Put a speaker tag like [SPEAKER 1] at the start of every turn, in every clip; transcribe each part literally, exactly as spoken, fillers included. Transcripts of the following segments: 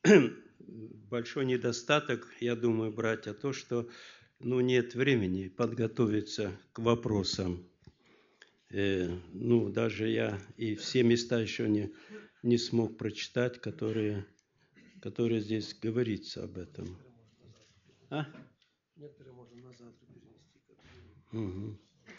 [SPEAKER 1] большой недостаток, я думаю, братья, то, что ну, нет времени подготовиться к вопросам. Э, ну, даже я и все места еще не, не смог прочитать, которые, которые здесь говорится об этом. А?
[SPEAKER 2] Некоторые можно на завтра перенести.
[SPEAKER 1] Угу.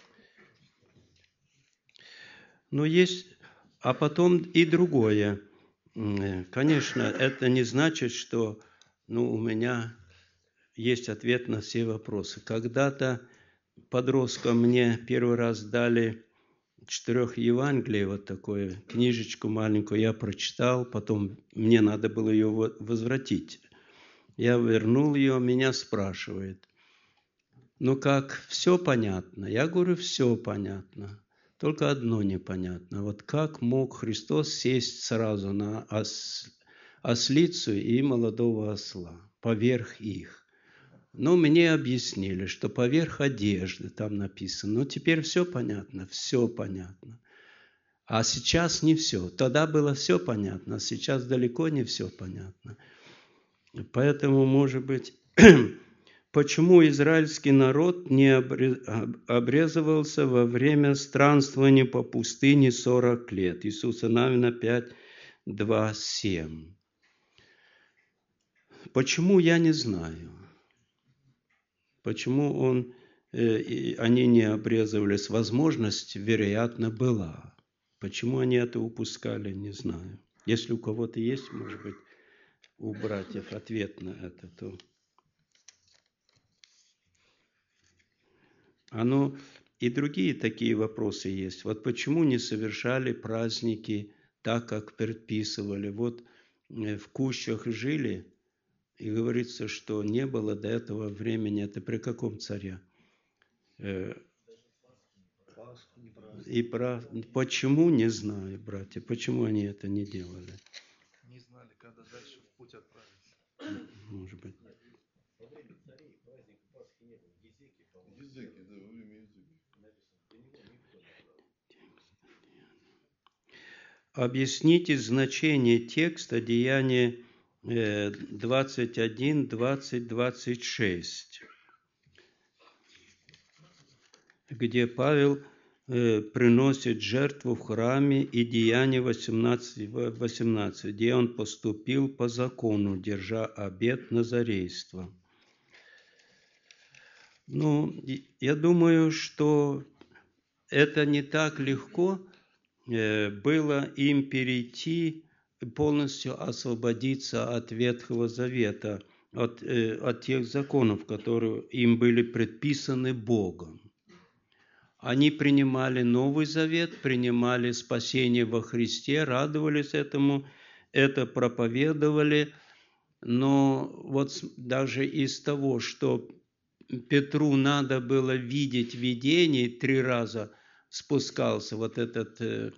[SPEAKER 1] Но есть, а потом и другое. Конечно, это не значит, что ну, у меня есть ответ на все вопросы. Когда-то подросткам мне первый раз дали четырех Евангелий, вот такую книжечку маленькую, я прочитал, потом мне надо было ее возвратить. Я вернул ее, меня спрашивает, ну как, все понятно? Я говорю, все понятно. Только одно непонятно. Вот как мог Христос сесть сразу на ос, ослицу и молодого осла, поверх их? Ну, мне объяснили, что поверх одежды там написано. Ну, теперь все понятно, все понятно. А сейчас не все. Тогда было все понятно, а сейчас далеко не все понятно. Поэтому, может быть, почему израильский народ не обрезывался во время странствования по пустыне сорок лет? Иисуса Навина пять, два, семь. Почему, я не знаю. Почему он, э, они не обрезывались? Возможность, вероятно, была. Почему они это упускали, не знаю. Если у кого-то есть, может быть, у братьев ответ на это, то... Оно и другие такие вопросы есть. Вот почему не совершали праздники так, как предписывали? Вот в кущах жили, и говорится, что не было до этого времени. Это при каком царе? И про... Почему, не знаю, братья, почему они это не делали?
[SPEAKER 2] Не знали, когда дальше в путь отправиться.
[SPEAKER 1] Может быть.
[SPEAKER 3] Языки, да, во время языки.
[SPEAKER 1] Объясните значение текста Деяния двадцать один, двадцать, двадцать шесть, где Павел приносит жертву в храме, и Деяния восемнадцать, восемнадцать, где он поступил по закону, держа обет назарейства. Ну, я думаю, что это не так легко было им перейти, полностью освободиться от Ветхого Завета, от, от тех законов, которые им были предписаны Богом. Они принимали Новый Завет, принимали спасение во Христе, радовались этому, это проповедовали, но вот даже из того, что Петру надо было видеть видение, три раза спускался, вот этот, э,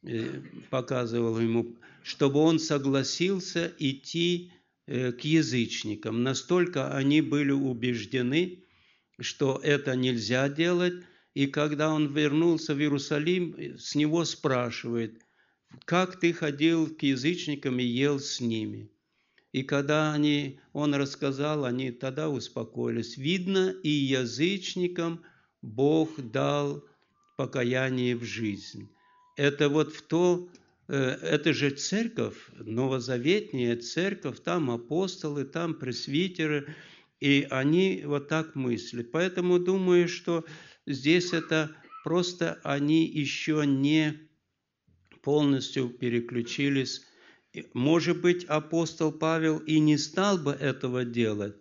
[SPEAKER 1] показывал ему, чтобы он согласился идти э, к язычникам. Настолько они были убеждены, что это нельзя делать, и когда он вернулся в Иерусалим, с него спрашивает, как ты ходил к язычникам и ел с ними? И когда они, он рассказал, они тогда успокоились. Видно, и язычникам Бог дал покаяние в жизнь. Это вот в то, это же церковь, новозаветняя церковь, там апостолы, там пресвитеры, и они вот так мыслят. Поэтому думаю, что здесь это просто они еще не полностью переключились. Может быть, апостол Павел и не стал бы этого делать,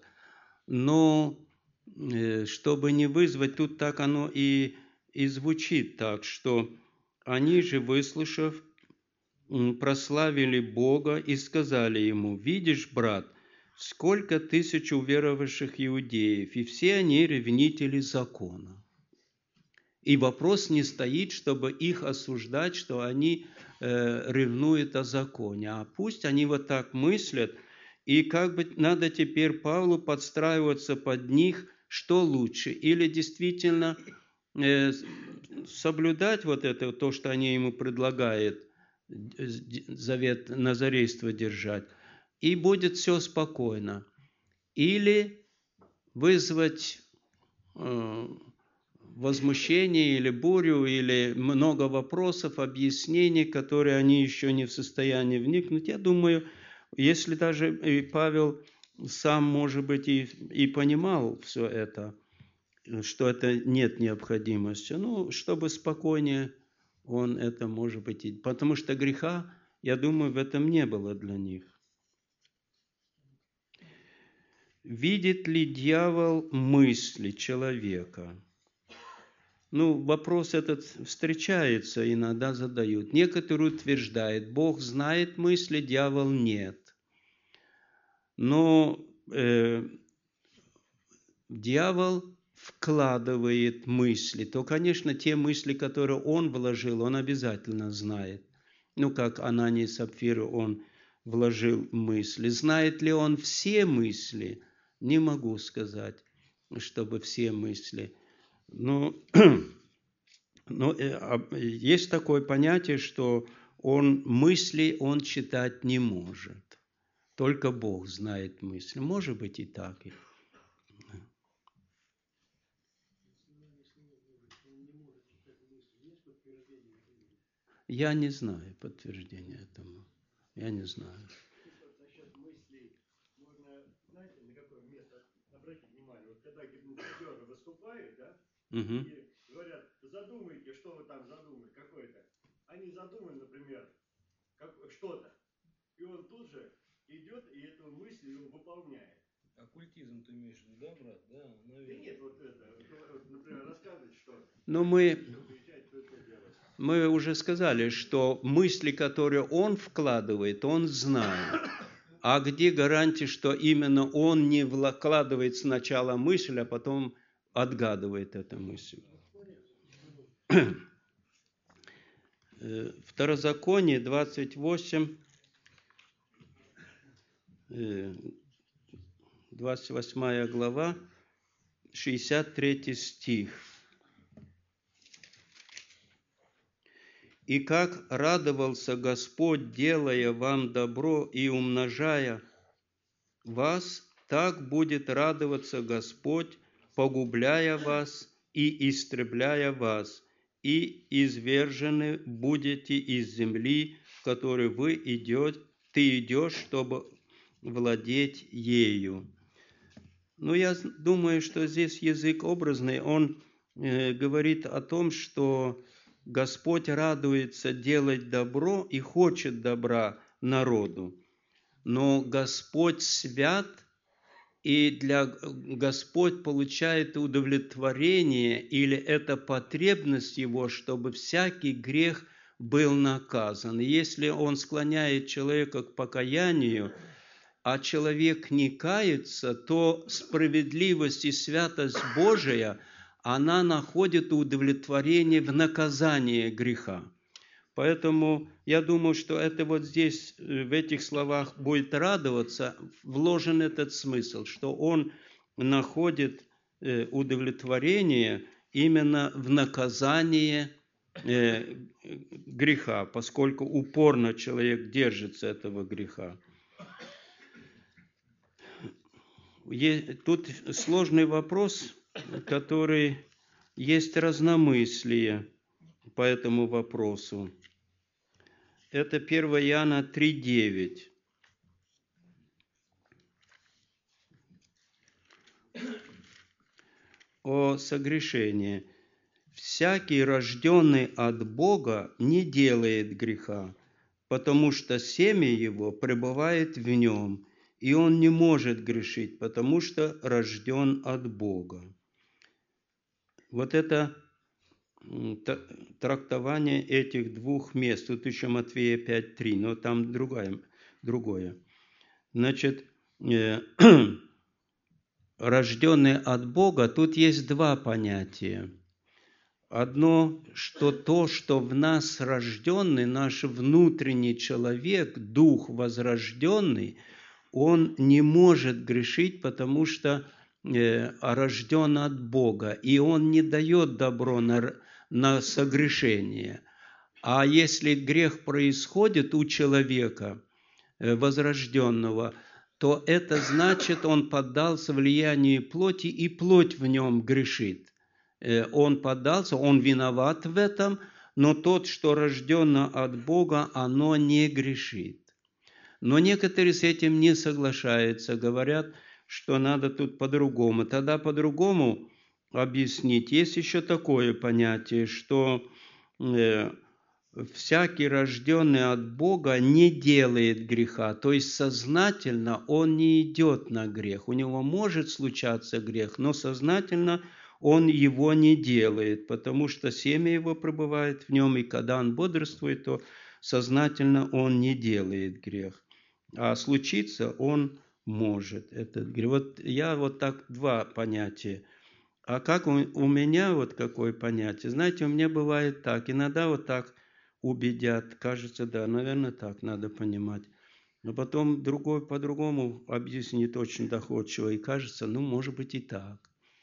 [SPEAKER 1] но чтобы не вызвать, тут так оно и, и звучит так, что они же, выслушав, прославили Бога и сказали ему, видишь, брат, сколько тысяч уверовавших иудеев, и все они ревнители закона. И вопрос не стоит, чтобы их осуждать, что они э, ревнуют о законе. А пусть они вот так мыслят, и как бы надо теперь Павлу подстраиваться под них, что лучше. Или действительно э, соблюдать вот это, то, что они ему предлагают, завет назарейства держать, и будет все спокойно. Или вызвать э, возмущение или бурю, или много вопросов, объяснений, которые они еще не в состоянии вникнуть. Я думаю, если даже и Павел сам, может быть, и, и понимал все это, что это нет необходимости, ну, чтобы спокойнее он это, может быть, и... Потому что греха, я думаю, в этом не было для них. Видит ли дьявол мысли человека? Ну, вопрос этот встречается, иногда задают. Некоторые утверждают, Бог знает мысли, дьявол нет. Но э, дьявол вкладывает мысли, то, конечно, те мысли, которые он вложил, он обязательно знает. Ну, как Анания и Сапфира, он вложил мысли. Знает ли он все мысли? Не могу сказать, чтобы все мысли. Но, но есть такое понятие, что он мысли он читать не может. Только Бог знает мысли. Может быть и так. Я не знаю подтверждения этому. Я не знаю.
[SPEAKER 4] Насчет мыслей можно, знаете, на какое место обратить внимание? Вот когда гипнотизеры выступают, да,
[SPEAKER 1] Угу.
[SPEAKER 4] и говорят, задумайте, что вы там задумали, какое-то. Они задумали, например, как, что-то. И он тут же идет и эту мысль его выполняет.
[SPEAKER 2] Оккультизм ты имеешь в виду, да, брат? Да, наверное.
[SPEAKER 4] Да нет, вот это, вот, например, рассказывать, что...
[SPEAKER 1] Но мы, мы уже сказали, что мысли, которые он вкладывает, он знает. А где гарантия, что именно он не вкладывает сначала мысль, а потом отгадывает эту мысль? Второзаконие двадцать восемь, двадцать восьмая глава, шестьдесят третий стих. «И как радовался Господь, делая вам добро и умножая вас, так будет радоваться Господь, погубляя вас и истребляя вас, и извержены будете из земли, в которой вы идете, ты идешь, чтобы владеть ею». Ну, я думаю, что здесь язык образный, он э, говорит о том, что Господь радуется делать добро и хочет добра народу. Но Господь свят, и для Господь получает удовлетворение, или это потребность Его, чтобы всякий грех был наказан. И если Он склоняет человека к покаянию, а человек не кается, то справедливость и святость Божия, она находит удовлетворение в наказании греха. Поэтому я думаю, что это вот здесь, в этих словах будет радоваться, вложен этот смысл, что он находит удовлетворение именно в наказании греха, поскольку упорно человек держится этого греха. Тут сложный вопрос, который есть разномыслие по этому вопросу. Это первое Иоанна три девять. О согрешении. «Всякий, рожденный от Бога, не делает греха, потому что семя его пребывает в нем, и он не может грешить, потому что рожден от Бога». Вот это трактование этих двух мест. Тут еще Матфея пять три, но там другое. другое. Значит, э, рожденный от Бога, тут есть два понятия. Одно, что то, что в нас рожденный, наш внутренний человек, дух возрожденный, он не может грешить, потому что э, рожден от Бога, и он не дает добро на, на согрешение. А если грех происходит у человека, возрожденного, то это значит, он поддался влиянию плоти, и плоть в нем грешит. Он поддался, он виноват в этом, но тот, что рождено от Бога, оно не грешит. Но некоторые с этим не соглашаются, говорят, что надо тут по-другому. Тогда по-другому объяснить. Есть еще такое понятие, что всякий, рожденный от Бога, не делает греха, то есть сознательно он не идет на грех. У него может случаться грех, но сознательно он его не делает, потому что семя его пребывает в нем, и когда он бодрствует, то сознательно он не делает грех. А случиться он может, этот грех. Вот я вот так два понятия. А как у, у меня вот какое понятие? Знаете, у меня бывает так, иногда вот так убедят, кажется, да, наверное, так надо понимать. Но потом другой по-другому объяснит очень доходчиво, и кажется, ну, может быть, и так.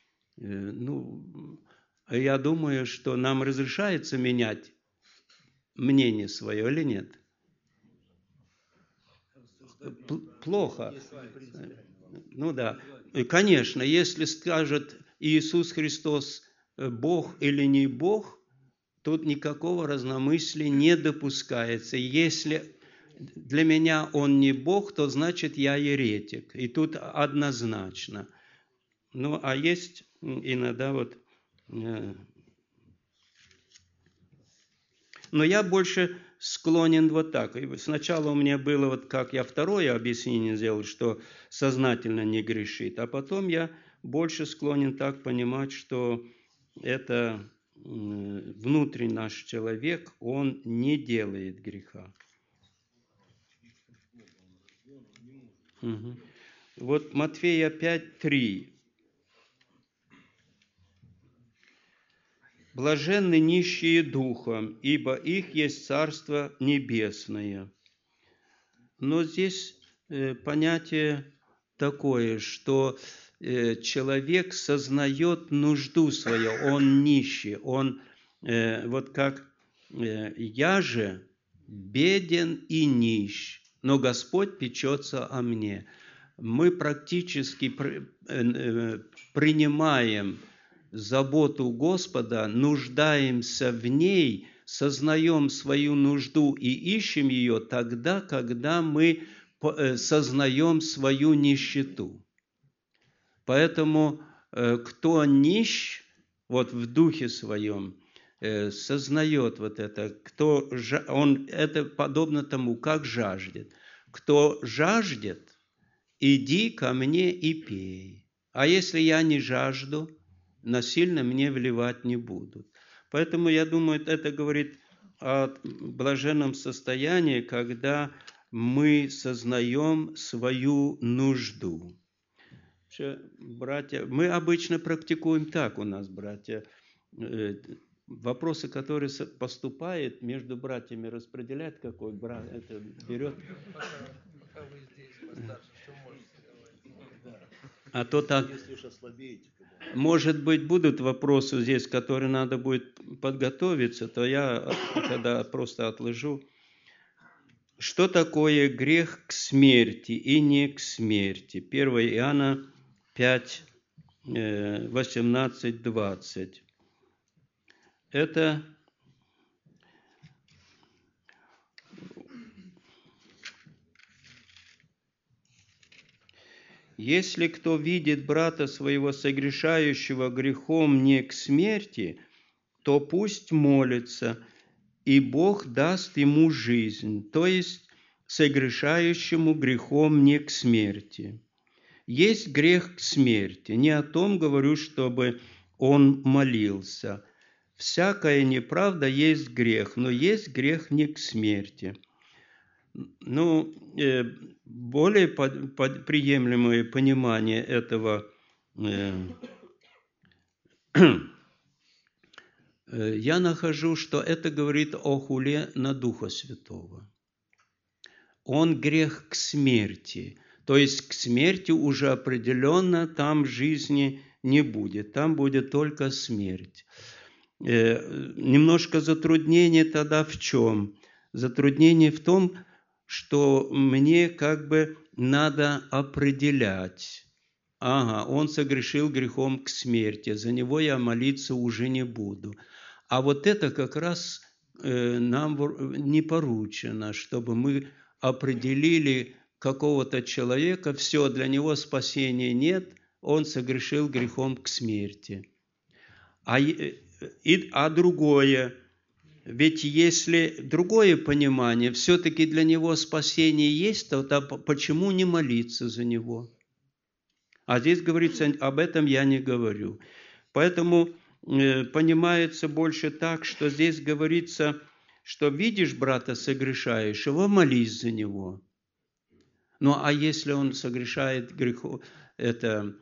[SPEAKER 1] Ну, я думаю, что нам разрешается менять мнение свое или нет? Плохо. Ну да. Конечно, если скажет Иисус Христос Бог или не Бог, тут никакого разномыслия не допускается. Если для меня Он не Бог, то значит я еретик. И тут однозначно. Ну, а есть иногда вот... Но я больше склонен вот так. Сначала у меня было, вот как я второе объяснение сделал, что сознательно не грешит, а потом я больше склонен так понимать, что это внутренний наш человек, он не делает греха. Угу. Вот Матфея пять три. Блаженны нищие духом, ибо их есть Царство Небесное. Но здесь э, понятие такое, что э, человек сознает нужду свою, он нищий, он э, вот как э, «я же беден и нищ, но Господь печется о мне». Мы практически при, э, принимаем заботу Господа, нуждаемся в ней, сознаем свою нужду и ищем ее тогда, когда мы сознаем свою нищету. Поэтому кто нищ, вот в духе своем, сознает вот это, кто, он, это подобно тому, как жаждет. Кто жаждет, иди ко мне и пей. А если я не жажду, насильно мне вливать не будут. Поэтому, я думаю, это говорит о блаженном состоянии, когда мы сознаем свою нужду. Братья, мы обычно практикуем так у нас, братья. Вопросы, которые поступают, между братьями распределяют, какой брат это берет. А то так, может быть, будут вопросы здесь, которые надо будет подготовиться, то я тогда просто отложу. Что такое грех к смерти и не к смерти? первое Иоанна пять, восемнадцать, двадцать. Это «Если кто видит брата своего согрешающего грехом не к смерти, то пусть молится, и Бог даст ему жизнь, то есть согрешающему грехом не к смерти. Есть грех к смерти, не о том говорю, чтобы он молился. Всякая неправда есть грех, но есть грех не к смерти». Ну, более приемлемое понимание этого я нахожу, что это говорит о хуле на Духа Святого. Он грех к смерти, то есть к смерти уже определенно там жизни не будет, там будет только смерть. Немножко затруднение тогда в чем? Затруднение в том, что мне как бы надо определять. Ага, он согрешил грехом к смерти, за него я молиться уже не буду. А вот это как раз э, нам не поручено, чтобы мы определили какого-то человека, все, для него спасения нет, он согрешил грехом к смерти. А, и, а другое, ведь если другое понимание, все-таки для него спасение есть, то, то почему не молиться за него? А здесь говорится, об этом я не говорю. Поэтому э, понимается больше так, что здесь говорится, что видишь брата согрешающего, молись за него. Ну, а если он согрешает греху, это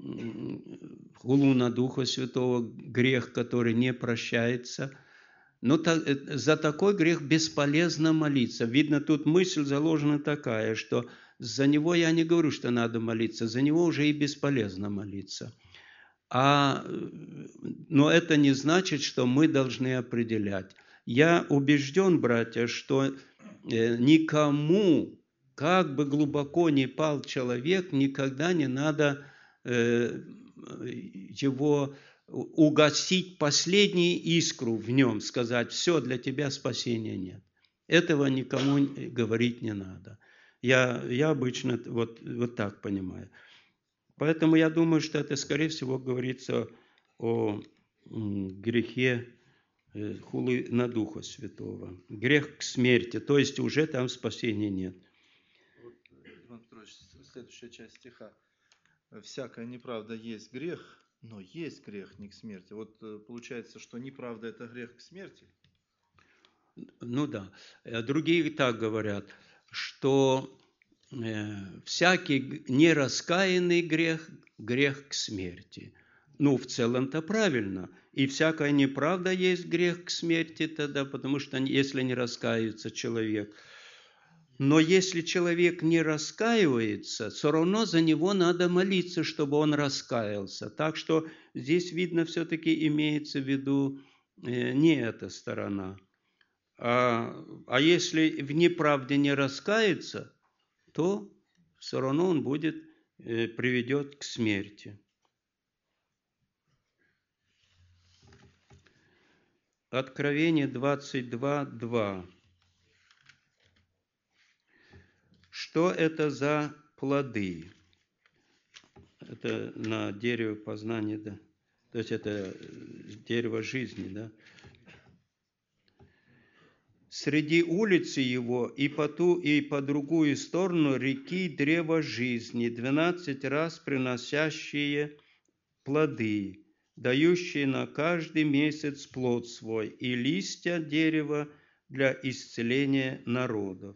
[SPEAKER 1] хулу на Духа Святого, грех, который не прощается, но та, за такой грех бесполезно молиться. Видно, тут мысль заложена такая, что за него я не говорю, что надо молиться, за него уже и бесполезно молиться. А, но это не значит, что мы должны определять. Я убежден, братья, что никому, как бы глубоко ни пал человек, никогда не надо э, его угасить последнюю искру в нем, сказать, все, для тебя спасения нет. Этого никому говорить не надо. Я, я обычно вот, вот так понимаю. Поэтому я думаю, что это, скорее всего, говорится о грехе хулы на Духа Святого. Грех к смерти, то есть уже там спасения нет.
[SPEAKER 3] Иван Петрович, следующая часть стиха. Всякая неправда есть грех, но есть грех не к смерти. Вот получается, что неправда – это грех к смерти?
[SPEAKER 1] Ну да. Другие так говорят, что всякий нераскаянный грех – грех к смерти. Ну, в целом-то правильно. И всякая неправда есть грех к смерти тогда, потому что если не раскаивается человек. Но если человек не раскаивается, все равно за него надо молиться, чтобы он раскаялся. Так что здесь, видно, все-таки имеется в виду не эта сторона. А, а если в неправде не раскается, то все равно он будет, приведет к смерти. Откровение двадцать два, два. Что это за плоды? Это на дерево познания, да? То есть это дерево жизни, да? Среди улицы его и по ту, и по другую сторону реки древо жизни, двенадцать раз приносящие плоды, дающие на каждый месяц плод свой, и листья дерева для исцеления народов.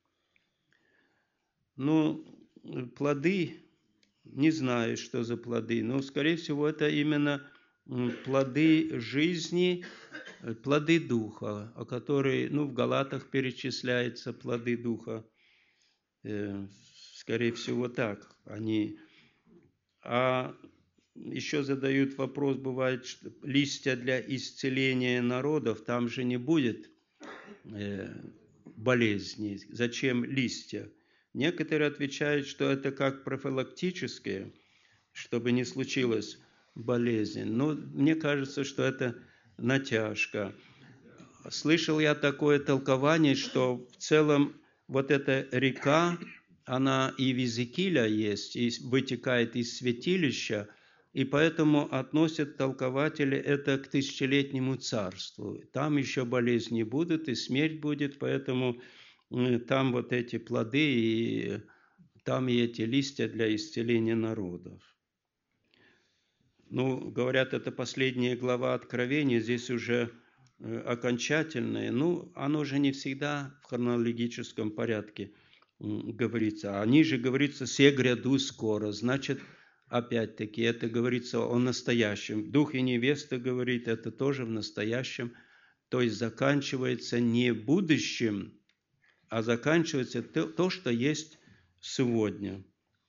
[SPEAKER 1] Ну, плоды, не знаю, что за плоды, но, скорее всего, это именно плоды жизни, плоды Духа, о которые, ну, в Галатах перечисляются плоды Духа. Скорее всего, так. Они... А еще задают вопрос, бывает, что листья для исцеления народов, там же не будет болезней. Зачем листья? Некоторые отвечают, что это как профилактическое, чтобы не случилось болезнь. Но мне кажется, что это натяжка. Слышал я такое толкование, что в целом вот эта река, она и в Иезекииля есть, и вытекает из святилища, и поэтому относят толкователи это к тысячелетнему царству. Там еще болезни будут, и смерть будет, поэтому там вот эти плоды, и там и эти листья для исцеления народов. Ну, говорят, это последняя глава Откровения, здесь уже окончательная. Ну, оно же не всегда в хронологическом порядке говорится. А ниже говорится «се гряду скоро». Значит, опять-таки, это говорится о настоящем. Дух и невеста говорит, это тоже в настоящем. То есть заканчивается не будущим, а заканчивается то, то, что есть сегодня.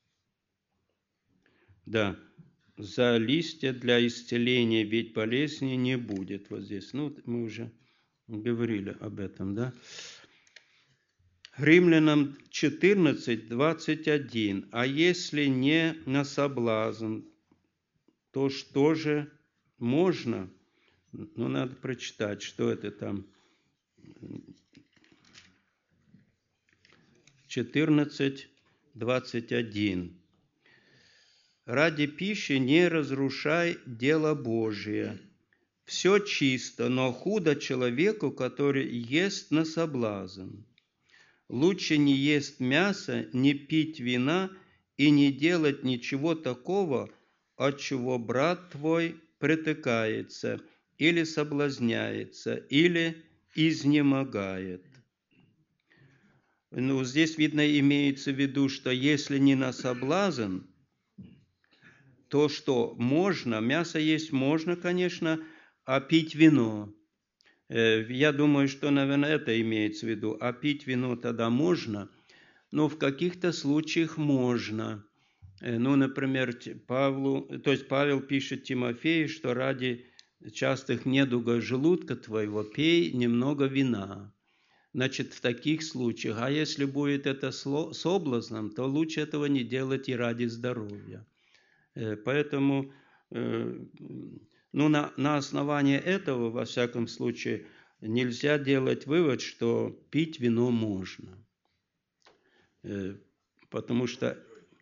[SPEAKER 1] Да, за листья для исцеления, ведь болезни не будет. Вот здесь, ну, мы уже говорили об этом, да. Римлянам четырнадцать, двадцать один. А если не на соблазн, то что же можно? Ну, надо прочитать, что это там. четырнадцать, двадцать один. Ради пищи не разрушай дело Божие. Все чисто, но худо человеку, который ест на соблазн. Лучше не есть мясо, не пить вина и не делать ничего такого, от чего брат твой притыкается, или соблазняется, или изнемогает. Ну, здесь, видно, имеется в виду, что если не на соблазн, то что можно, мясо есть можно, конечно, а пить вино. Я думаю, что, наверное, это имеется в виду. А пить вино тогда можно, но в каких-то случаях можно. Ну, например, Павлу, то есть Павел пишет Тимофею, что ради частых недугов желудка твоего пей немного вина. Значит, в таких случаях, а если будет это соблазном, то лучше этого не делать и ради здоровья. Поэтому, ну, на, на основании этого, во всяком случае, нельзя делать вывод, что пить вино можно. Потому что...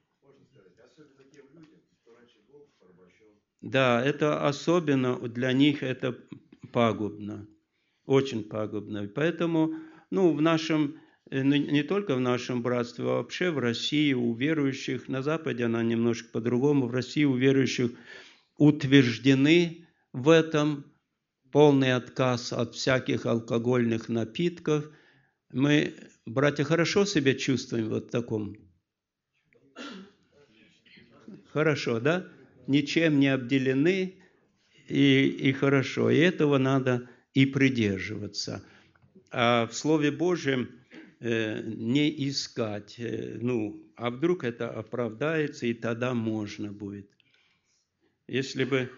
[SPEAKER 1] Да, это особенно для них это пагубно, очень пагубно. Поэтому, ну, в нашем, не только в нашем братстве, а вообще в России у верующих, на Западе она немножко по-другому, в России у верующих утверждены в этом полный отказ от всяких алкогольных напитков. Мы, братья, хорошо себя чувствуем вот в таком? Хорошо, да? Ничем не обделены, и, и хорошо. И этого надо и придерживаться. А в Слове Божьем э, не искать. Э, ну, а вдруг это оправдается, и тогда можно будет. Если бы...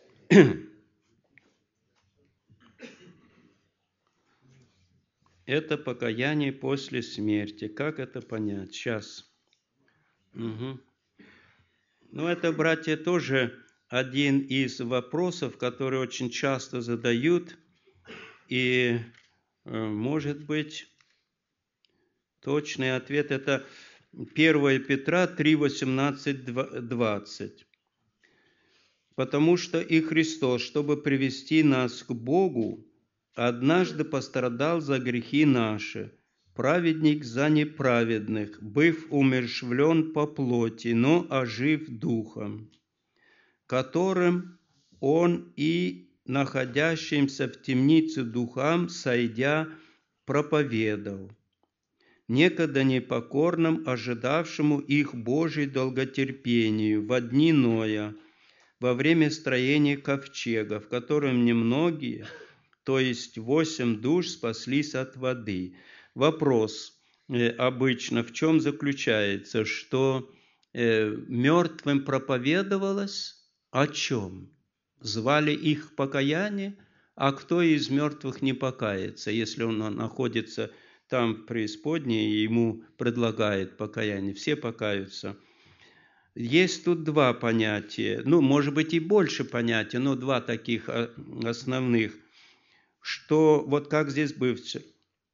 [SPEAKER 1] Это покаяние после смерти. Как это понять? Сейчас. Угу. Ну, это, братья, тоже один из вопросов, которые очень часто задают. И, может быть, точный ответ – это первое Петра три, восемнадцать, двадцать. Потому что и Христос, чтобы привести нас к Богу, однажды пострадал за грехи наши, праведник за неправедных, быв умерщвлен по плоти, но ожив духом, которым он и находящимся в темнице духам, сойдя, проповедовал, некогда непокорным, ожидавшему их Божий долготерпению во дни Ноя, во время строения ковчега, в котором немногие, то есть восемь душ, спаслись от воды. Вопрос э, обычно в чем заключается? Что э, мертвым проповедовалось о чем? Звали их к покаянию? А кто из мертвых не покается, если он находится там в преисподней и ему предлагает покаяние? Все покаются. Есть тут два понятия, ну, может быть, и больше понятий, но два таких основных, что вот как здесь бывший,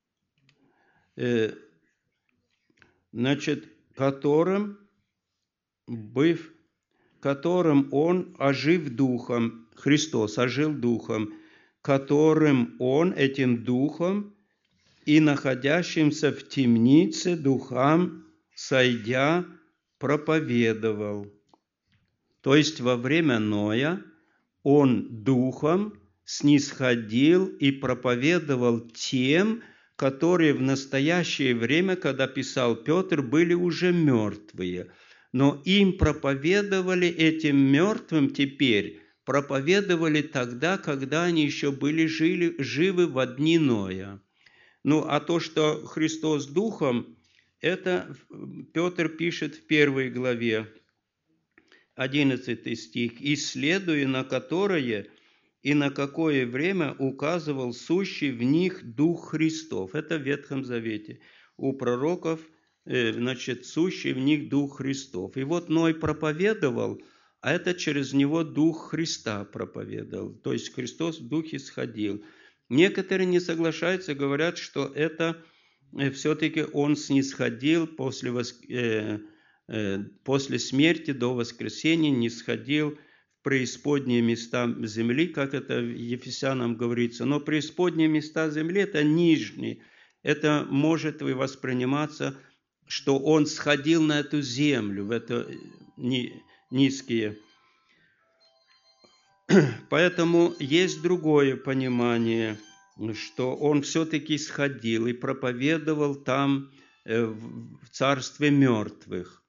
[SPEAKER 1] э, значит, которым, быв, которым он ожив духом, Христос ожил духом, которым он этим духом и находящимся в темнице духам, сойдя, проповедовал. То есть во время Ноя он духом снисходил и проповедовал тем, которые в настоящее время, когда писал Петр, были уже мертвые. Но им проповедовали, этим мертвым теперь, проповедовали тогда, когда они еще были жили, живы во дни Ноя. Ну, а то, что Христос духом, это Петр пишет в первой главе, одиннадцатый стих, «Исследуя на которое и на какое время указывал сущий в них Дух Христов». Это в Ветхом Завете. у пророков, значит, сущий в них Дух Христов. И вот Ной проповедовал, а это через него Дух Христа проповедовал. То есть Христос в Духе сходил. Некоторые не соглашаются, говорят, что это все-таки Он снисходил после, воск... э, э, после смерти до воскресения, не сходил в преисподние места земли, как это Ефесянам говорится. Но преисподние места земли – это нижние. Это может и восприниматься, что Он сходил на эту землю, в это низкие. Поэтому есть другое понимание, что Он все-таки сходил и проповедовал там в царстве мертвых.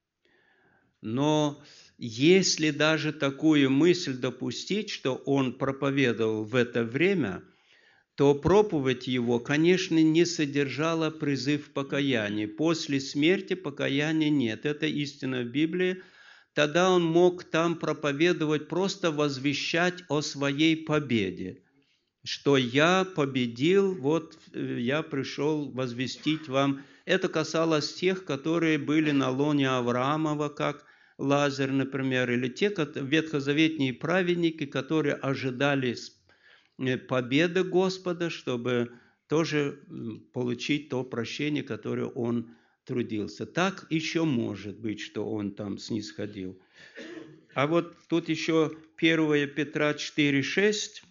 [SPEAKER 1] Но если даже такую мысль допустить, что Он проповедовал в это время, то проповедь Его, конечно, не содержала призыв покаяния. После смерти покаяния нет. Это истина в Библии. Тогда Он мог там проповедовать, просто возвещать о своей победе. Что я победил, вот я пришел возвестить вам. Это касалось тех, которые были на лоне Авраамова, как Лазарь, например, или те ветхозаветные праведники, которые ожидали победы Господа, чтобы тоже получить то прощение, которое Он трудился. Так еще может быть, что Он там снисходил. А вот тут еще первое Петра четыре шесть.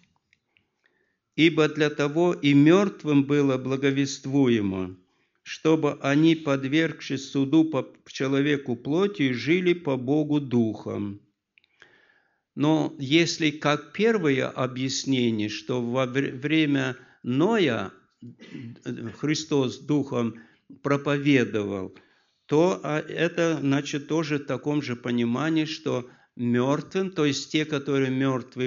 [SPEAKER 1] «Ибо для того и мертвым было благовествуемо, чтобы они, подвергшись суду по человеку плоти, жили по Богу духом». Но если как первое объяснение, что во время Ноя Христос духом проповедовал, то это, значит, тоже в таком же понимании, что мертвым, то есть те, которые мертвы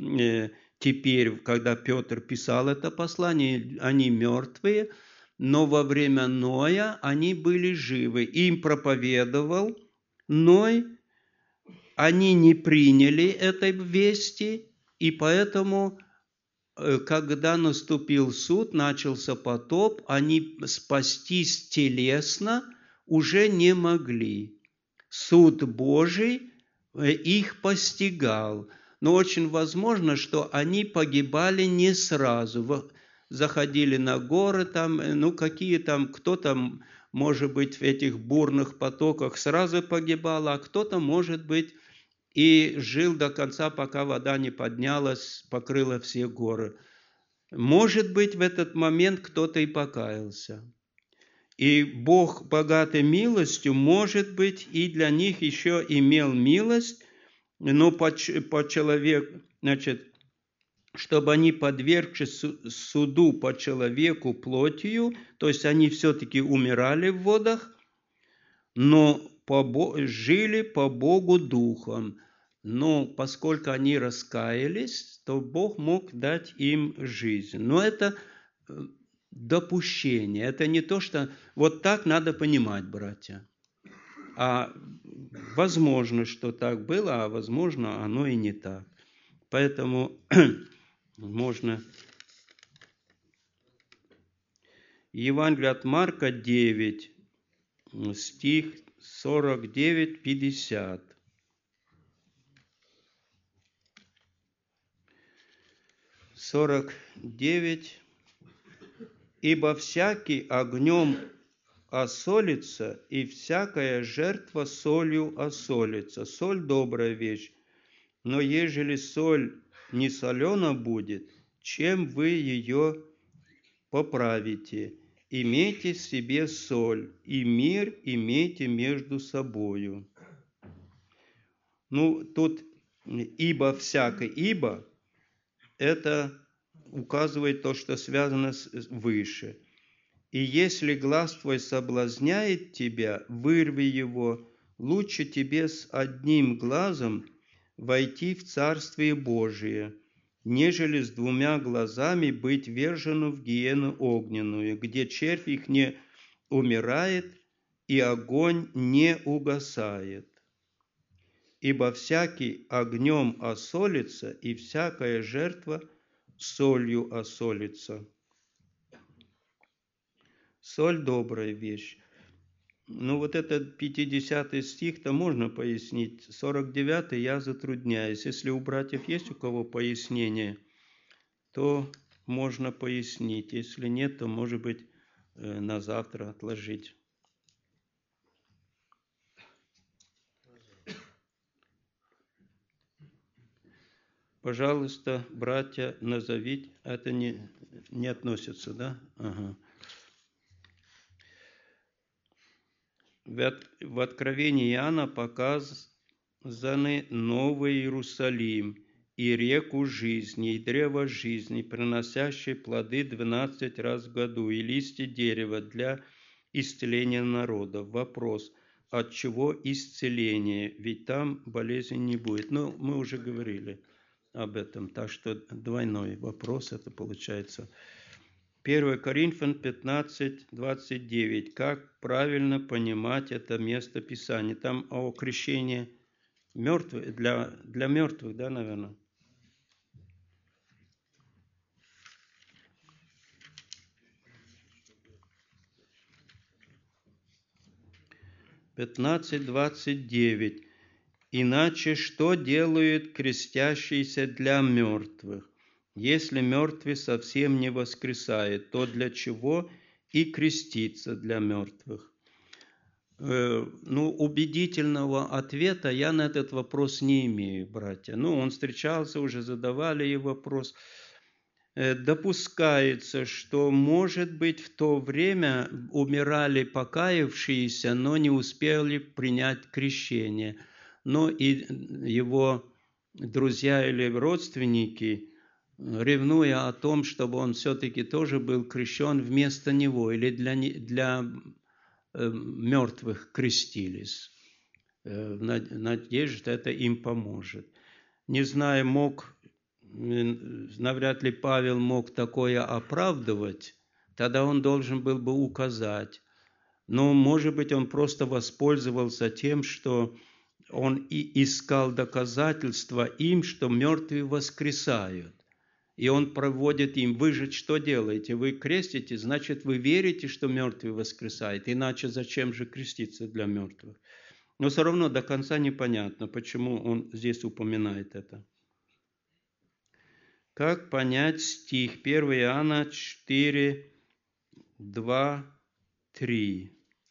[SPEAKER 1] теперь, когда Петр писал это послание, они мертвые, но во время Ноя они были живы. Им проповедовал Ной, они не приняли этой вести, и поэтому, когда наступил суд, начался потоп, они спастись телесно уже не могли. Суд Божий их постигал, но очень возможно, что они погибали не сразу. Заходили на горы, там, ну какие там, кто-то, может быть, в этих бурных потоках сразу погибал, а кто-то, может быть, и жил до конца, пока вода не поднялась, покрыла все горы. Может быть, в этот момент кто-то и покаялся. И Бог, богатый милостью, может быть, и для них еще имел милость, но по, по человеку, значит, чтобы они, подвергшись суду по человеку плотью, то есть они все-таки умирали в водах, но по, жили по Богу духом. Но поскольку они раскаялись, то Бог мог дать им жизнь. Но это допущение, это не то, что... Вот так надо понимать, братья. А возможно, что так было, а возможно, оно и не так. Поэтому можно... Евангелие от Марка девять, стих сорок девять пятьдесят. сорок девять. «Ибо всякий огнем осолится, и всякая жертва солью осолится. Соль – добрая вещь, но ежели соль не солена будет, чем вы ее поправите? Имейте в себе соль, и мир имейте между собою». Ну, тут «ибо всякий», «ибо» – это указывает то, что связано с выше. «И если глаз твой соблазняет тебя, вырви его, лучше тебе с одним глазом войти в Царствие Божие, нежели с двумя глазами быть вержену в гиену огненную, где червь их не умирает, и огонь не угасает. Ибо всякий огнем осолится, и всякая жертва солью осолится». Соль – добрая вещь. Ну, вот этот пятидесятый стих-то можно пояснить. сорок девятый я затрудняюсь. Если у братьев есть у кого пояснение, то можно пояснить. Если нет, то, может быть, на завтра отложить. Пожалуйста, братья, назовите. Это не, не относится, да? Ага. В Откровении Иоанна показаны Новый Иерусалим и реку жизни, и древо жизни, приносящие плоды двенадцать раз в году, и листья дерева для исцеления народа. Вопрос, от чего исцеление? Ведь там болезни не будет. Но мы уже говорили об этом, так что двойной вопрос это получается. первое Коринфянам пятнадцать, двадцать девять. Как правильно понимать это место Писания? Там о крещении мертвых, для, для мертвых, да, наверное? пятнадцать, двадцать девять. Иначе что делают крестящиеся для мертвых? Если мертвый совсем не воскресает, то для чего и креститься для мертвых? Э, ну, убедительного ответа я на этот вопрос не имею, братья. Ну, он встречался, уже задавали ей вопрос. Э, допускается, что, может быть, в то время умирали покаявшиеся, но не успели принять крещение. Но и его друзья или родственники, ревнуя о том, чтобы он все-таки тоже был крещен вместо него, или для, для э, мертвых крестились, э, в надежде, что это им поможет. Не знаю, мог, навряд ли Павел мог такое оправдывать, тогда он должен был бы указать. Но, может быть, он просто воспользовался тем, что он и искал доказательства им, что мертвые воскресают. И он проводит им, вы же что делаете? Вы крестите, значит, вы верите, что мертвый воскресает. Иначе зачем же креститься для мертвых? Но все равно до конца непонятно, почему он здесь упоминает это. Как понять стих первое Иоанна четыре, два, три?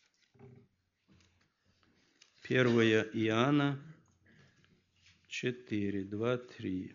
[SPEAKER 1] первое Иоанна четыре, два, три.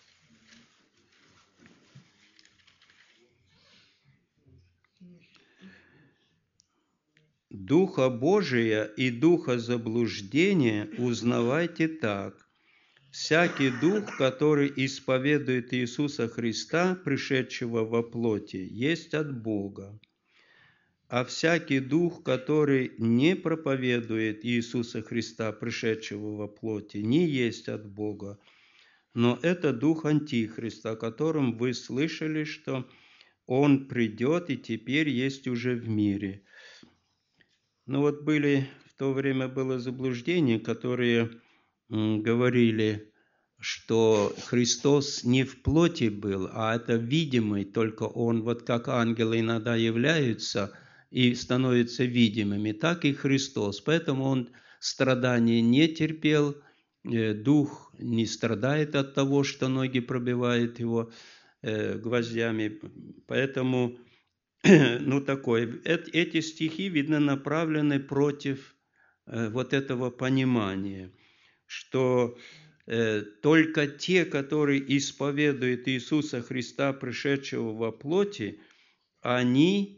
[SPEAKER 1] Духа Божия и духа заблуждения узнавайте так. Всякий дух, который исповедует Иисуса Христа, пришедшего во плоти, есть от Бога. А всякий дух, который не проповедует Иисуса Христа, пришедшего во плоти, не есть от Бога. Но это дух Антихриста, о котором вы слышали, что он придет и теперь есть уже в мире. Ну вот были, в то время было заблуждение, которые м, говорили, что Христос не в плоти был, а это видимый, только он, вот как ангелы иногда являются и становятся видимыми, так и Христос. Поэтому он страдания не терпел, дух не страдает от того, что ноги пробивают его гвоздями. Поэтому, ну, такое. Эти стихи, видно, направлены против вот этого понимания, что только те, которые исповедуют Иисуса Христа, пришедшего во плоти, они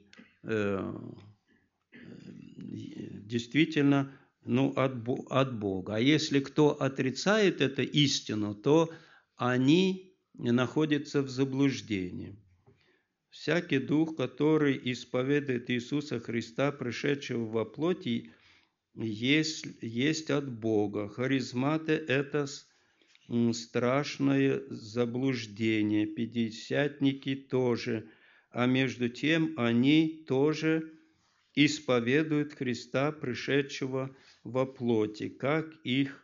[SPEAKER 1] действительно, ну, от, от Бога. А если кто отрицает эту истину, то они находятся в заблуждении. Всякий дух, который исповедует Иисуса Христа, пришедшего во плоти, есть, есть от Бога. Харизматы – это страшное заблуждение. Пятидесятники тоже. А между тем они тоже исповедуют Христа, пришедшего во плоти. Как их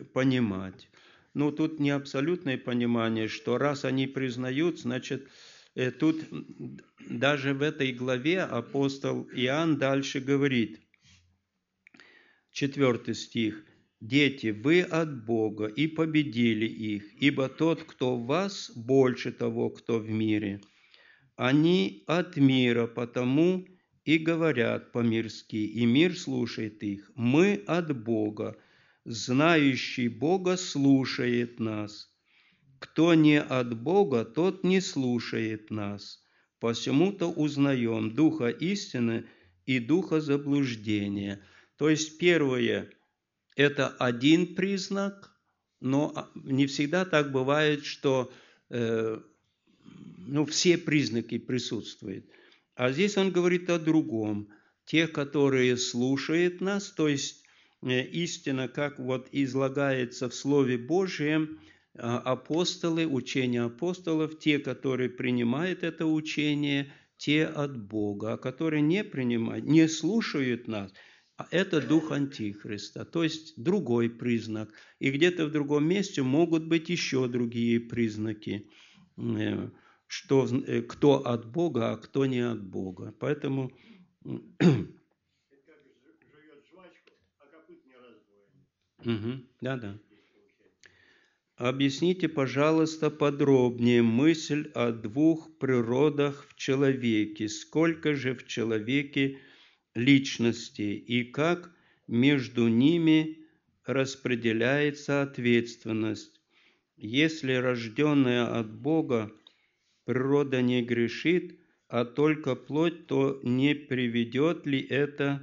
[SPEAKER 1] понимать? Ну, тут не абсолютное понимание, что раз они признают, значит, э, тут даже в этой главе апостол Иоанн дальше говорит, четвертый стих. «Дети, вы от Бога и победили их, ибо тот, кто в вас, больше того, кто в мире. Они от мира, потому и говорят по-мирски, и мир слушает их. Мы от Бога, знающий Бога слушает нас. Кто не от Бога, тот не слушает нас. Посему-то узнаем духа истины и духа заблуждения». То есть первое – это один признак, но не всегда так бывает, что э, ну, все признаки присутствуют. А здесь он говорит о другом. Те, которые слушают нас, то есть э, истина, как вот излагается в Слове Божьем, э, апостолы, учение апостолов, те, которые принимают это учение, те от Бога, а которые не принимают, не слушают нас, это дух Антихриста, то есть другой признак. И где-то в другом месте могут быть еще другие признаки, что, кто от Бога, а кто не от Бога. Поэтому...
[SPEAKER 4] Это как жует жвачку, а копыт не раздвоен.
[SPEAKER 1] Угу. Да-да. Объясните, пожалуйста, подробнее мысль о двух природах в человеке. Сколько же в человеке личностей и как между ними распределяется ответственность. Если рожденная от Бога природа не грешит, а только плоть, то не приведет ли это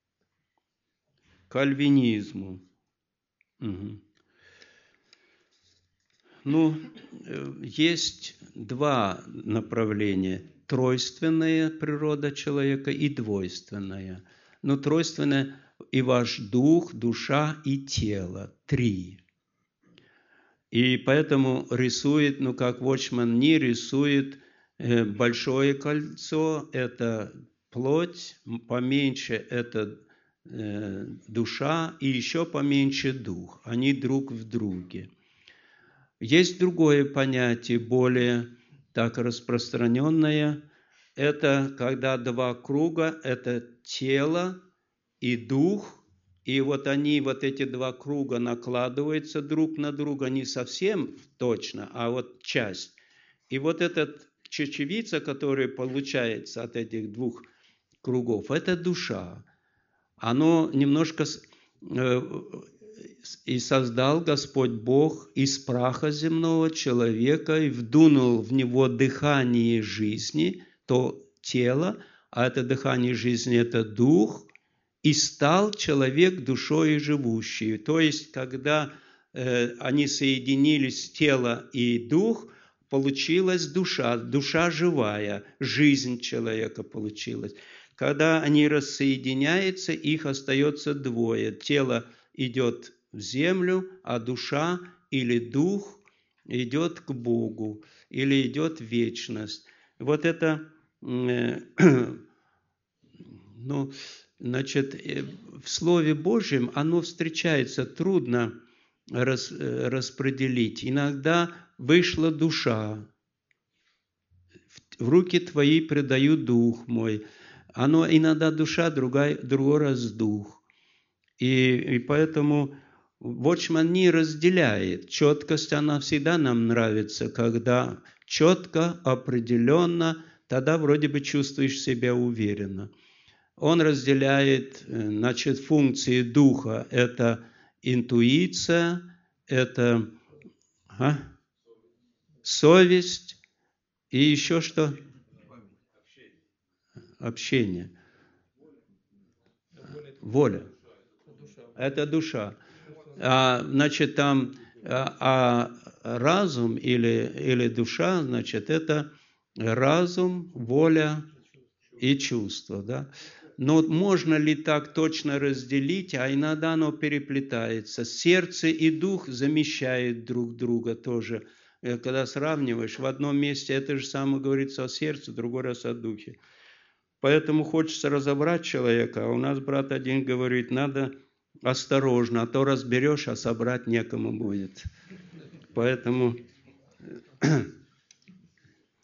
[SPEAKER 1] к кальвинизму? Угу. Ну, есть два направления. Тройственная природа человека и двойственная. Но тройственная и ваш дух, душа и тело. Три. И поэтому рисует, ну как Watchman Nee рисует большое кольцо, это плоть, поменьше это душа и еще поменьше дух. Они друг в друге. Есть другое понятие, более так распространенное, это когда два круга, это тело и дух, и вот они, вот эти два круга накладываются друг на друга, не совсем точно, а вот часть. И вот эта чечевица, которая получается от этих двух кругов, это душа. Оно немножко... «И создал Господь Бог из праха земного человека, и вдунул в него дыхание жизни, то тело, а это дыхание жизни – это дух, и стал человек душой живущей». То есть, когда э, они соединились, тело и дух, получилась душа, душа живая, жизнь человека получилась. Когда они рассоединяются, их остается двое. Тело идет в землю, а душа или дух идет к Богу, или идет в вечность. Вот это, ну, значит, в Слове Божьем оно встречается, трудно рас, распределить. Иногда вышла душа, в руки твои предаю дух мой. Оно иногда душа, другая, другой раз дух. И, и поэтому Watchman Nee разделяет. Четкость, она всегда нам нравится, когда четко, определенно, тогда вроде бы чувствуешь себя уверенно. Он разделяет, значит, функции духа. Это интуиция, это а, совесть и еще что? Общение. Воля. Это душа. А, значит, там а, а разум или, или душа, значит, это разум, воля и чувство. Да? Но можно ли так точно разделить, а иногда оно переплетается. Сердце и дух замещают друг друга тоже. Когда сравниваешь, в одном месте это же самое говорится о сердце, в другой раз о духе. Поэтому хочется разобрать человека, а у нас брат один говорит, надо осторожно, а то разберешь, а собрать некому будет. Поэтому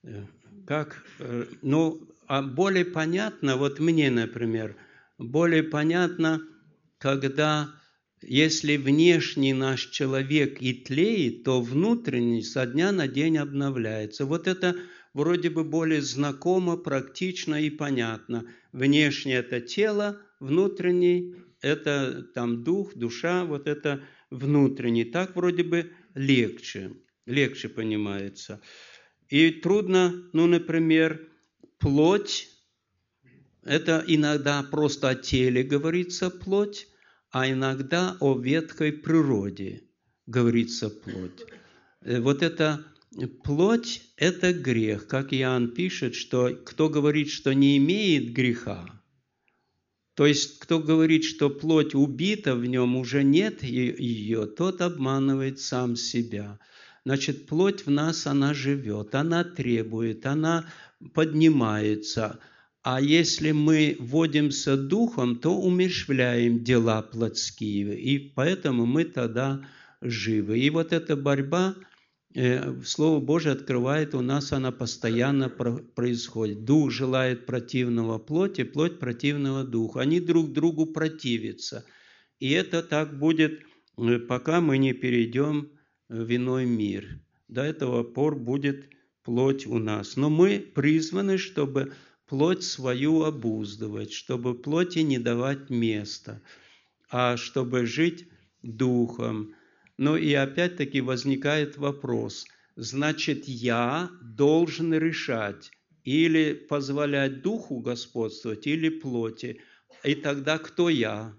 [SPEAKER 1] как, ну, а более понятно, вот мне, например, более понятно, когда, если внешний наш человек и тлеет, то внутренний со дня на день обновляется. Вот это вроде бы более знакомо, практично и понятно. Внешнее – это тело, внутренний – это там дух, душа, вот это внутренний. Так вроде бы легче, легче понимается. И трудно, ну, например, плоть – это иногда просто о теле говорится плоть, а иногда о ветхой природе говорится плоть. Вот это плоть – это грех. Как Иоанн пишет, что кто говорит, что не имеет греха, то есть кто говорит, что плоть убита, в нем уже нет ее, тот обманывает сам себя. Значит, плоть в нас, она живет, она требует, она поднимается. А если мы водимся духом, то умерщвляем дела плотские, и поэтому мы тогда живы. И вот эта борьба, Слово Божие открывает у нас, она постоянно происходит. Дух желает противного плоти, плоть противного духа. Они друг другу противятся. И это так будет, пока мы не перейдем в иной мир. До этого пор будет плоть у нас. Но мы призваны, чтобы плоть свою обуздывать, чтобы плоти не давать места, а чтобы жить духом. Ну и опять-таки возникает вопрос, значит, я должен решать или позволять духу господствовать, или плоти. И тогда кто я?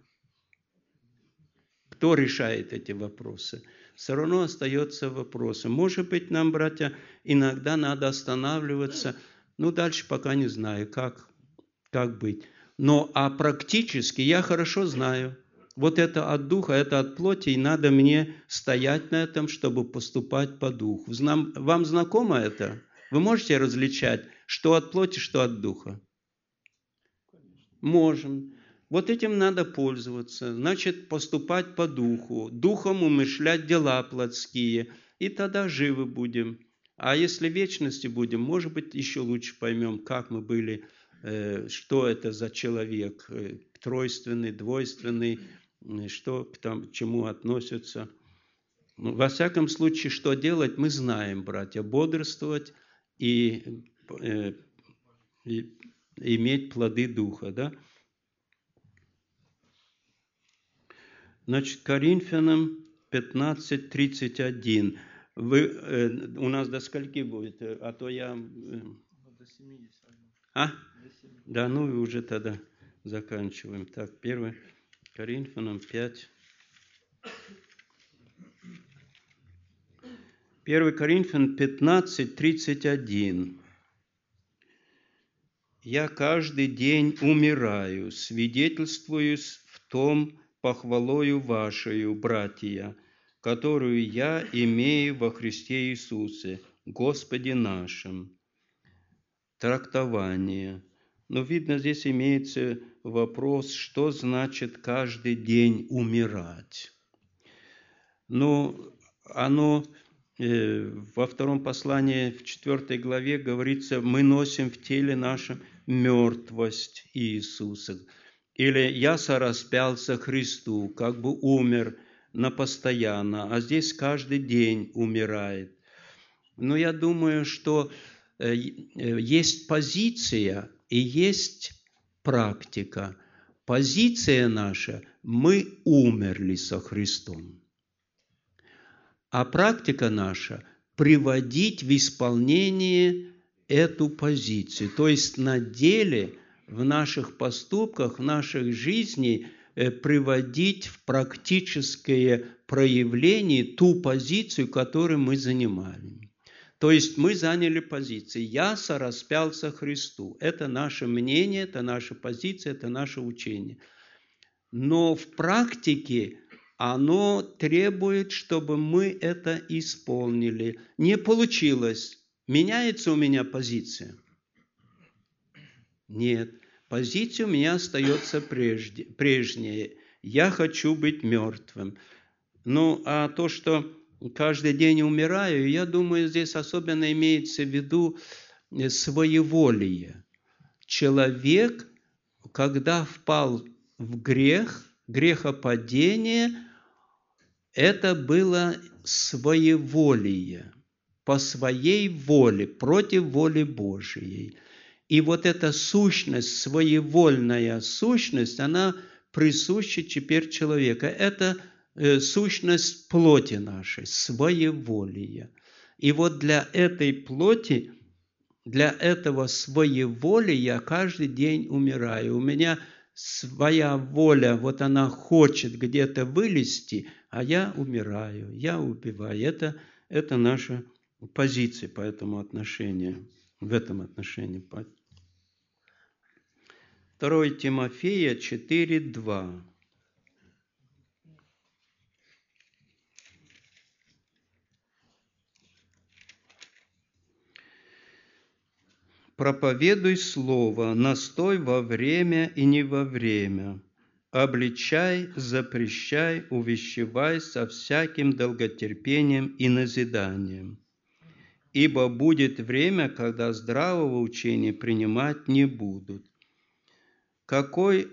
[SPEAKER 1] Кто решает эти вопросы? Все равно остается вопросы. Может быть, нам, братья, иногда надо останавливаться, ну, дальше пока не знаю, как, как быть. Но а практически я хорошо знаю, вот это от духа, это от плоти, и надо мне стоять на этом, чтобы поступать по духу. Вам знакомо это? Вы можете различать, что от плоти, что от духа? Можем. Вот этим надо пользоваться. Значит, поступать по духу, духом умышлять дела плотские, и тогда живы будем. А если в вечности будем, может быть, еще лучше поймем, как мы были, что это за человек, тройственный, двойственный, что к чему относятся. Ну, во всяком случае, что делать, мы знаем, братья, бодрствовать и, э, и иметь плоды Духа. Да? Значит, Коринфянам пятнадцать тридцать один. Вы, э, у нас до скольки будет? А то я... Э,
[SPEAKER 3] до семидесяти.
[SPEAKER 1] А? Да, ну и уже тогда заканчиваем. Так, первое. Коринфянам пять. первое Коринфянам пятнадцать тридцать один. «Я каждый день умираю, свидетельствуюсь в том похвалою вашею, братья, которую я имею во Христе Иисусе, Господе нашим». Трактование. Но видно, здесь имеется вопрос, что значит каждый день умирать. Ну, оно э, во втором послании, в четвертой главе говорится, мы носим в теле нашем мертвость Иисуса. Или я сораспялся Христу, как бы умер на постоянно, а здесь каждый день умирает. Но я думаю, что э, есть позиция и есть практика. Позиция наша – мы умерли со Христом. А практика наша – приводить в исполнение эту позицию. То есть на деле, в наших поступках, в нашей жизни приводить в практическое проявление ту позицию, которую мы занимали. То есть мы заняли позиции. Я сораспялся Христу. Это наше мнение, это наша позиция, это наше учение. Но в практике оно требует, чтобы мы это исполнили. Не получилось. Меняется у меня позиция? Нет. Позиция у меня остается прежде, прежняя. Я хочу быть мертвым. Ну, а то, что каждый день умираю, я думаю, здесь особенно имеется в виду своеволие. Человек, когда впал в грех, грехопадение, это было своеволие, по своей воле, против воли Божией. И вот эта сущность, своевольная сущность, она присуща теперь человеку. Это э, сущность плоти нашей, своеволие. И вот для этой плоти, для этого своеволия я каждый день умираю. У меня своя воля, вот она хочет где-то вылезти, а я умираю, я убиваю. Это, это наша позиция по этому отношению, в этом отношении. второе Тимофея четыре, два. «Проповедуй слово, настой во время и не во время, обличай, запрещай, увещевай со всяким долготерпением и назиданием. Ибо будет время, когда здравого учения принимать не будут». Какой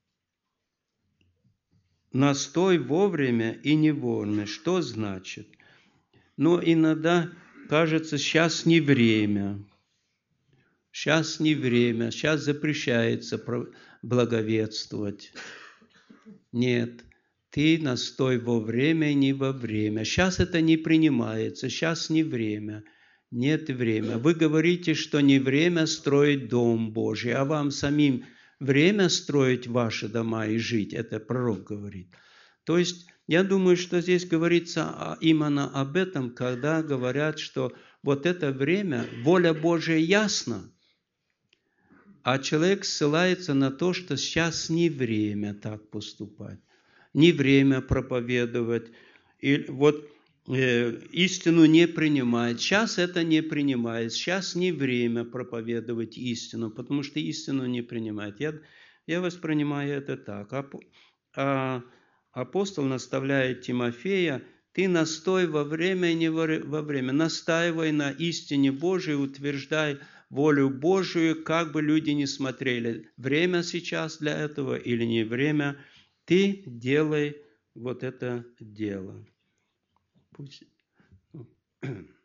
[SPEAKER 1] настой вовремя и не вовремя? Что значит? Но иногда кажется, сейчас не время. Сейчас не время, сейчас запрещается благовествовать. Нет, ты настой во время и не во время. Сейчас это не принимается, сейчас не время. Нет время. Вы говорите, что не время строить дом Божий, а вам самим время строить ваши дома и жить. Это пророк говорит. То есть, я думаю, что здесь говорится именно об этом, когда говорят, что вот это время, воля Божия ясна, а человек ссылается на то, что сейчас не время так поступать, не время проповедовать, и вот э, истину не принимает. Сейчас это не принимает, сейчас не время проповедовать истину, потому что истину не принимает. Я, я воспринимаю это так. А, а апостол наставляет Тимофея: ты настой во время и не во время, настаивай на истине Божией, утверждай волю Божию, как бы люди ни смотрели, время сейчас для этого или не время, ты делай вот это дело. Пусть...